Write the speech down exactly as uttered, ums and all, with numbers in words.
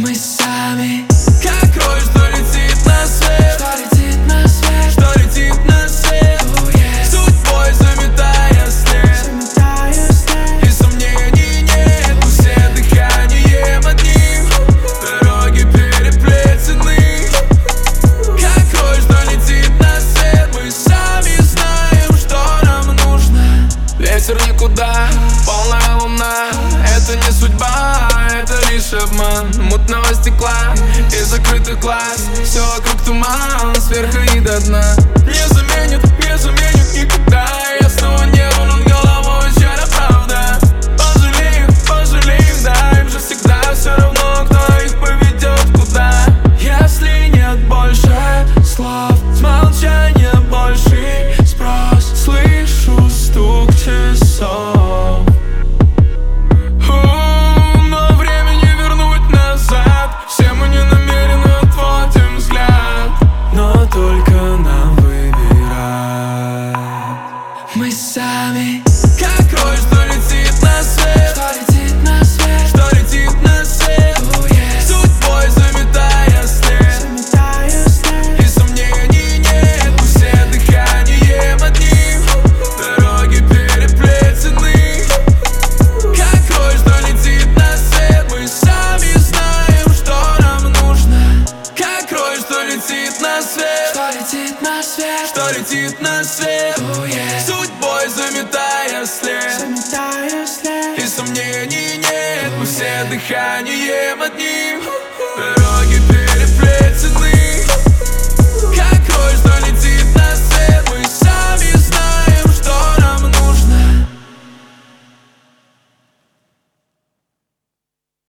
Мы сами, как кровь, что летит на свет, что летит на свет, что летит на свет. Oh, yeah. Судьбой заметая след, заметая след. И сомнений нет, мы все дыханием одним. Дороги переплетены, как кровь, что летит на свет. Мы сами знаем, что нам нужно. Ветер никуда, полная луна. Это не судьба, это лишь обман мутного стекла и закрытых глаз. Все вокруг туман, сверху и до дна. Не заменит, не заменит никогда. Я снова небо над головой, чья-то правда. Пожалей их, пожалей их, да. Им же всегда все равно, кто их поведет куда. Если нет больше слов, с молчания больший спрос. Слышу стук часов. Мы сами, как кровь, что летит на свет, что летит на свет, что летит на свет. Oh, yeah. Судьбой заметая след, заметая след. И сомнений нет, мы все дыханием одним. Дороги переплетены, как кровь, что летит на свет. Мы сами знаем, что нам нужно. Как кровь, что летит на свет, что летит на свет, что летит на свет. Oh, yeah. Судьбой заметая след, заметая след. И сомнений нет, мы все дыханием одним.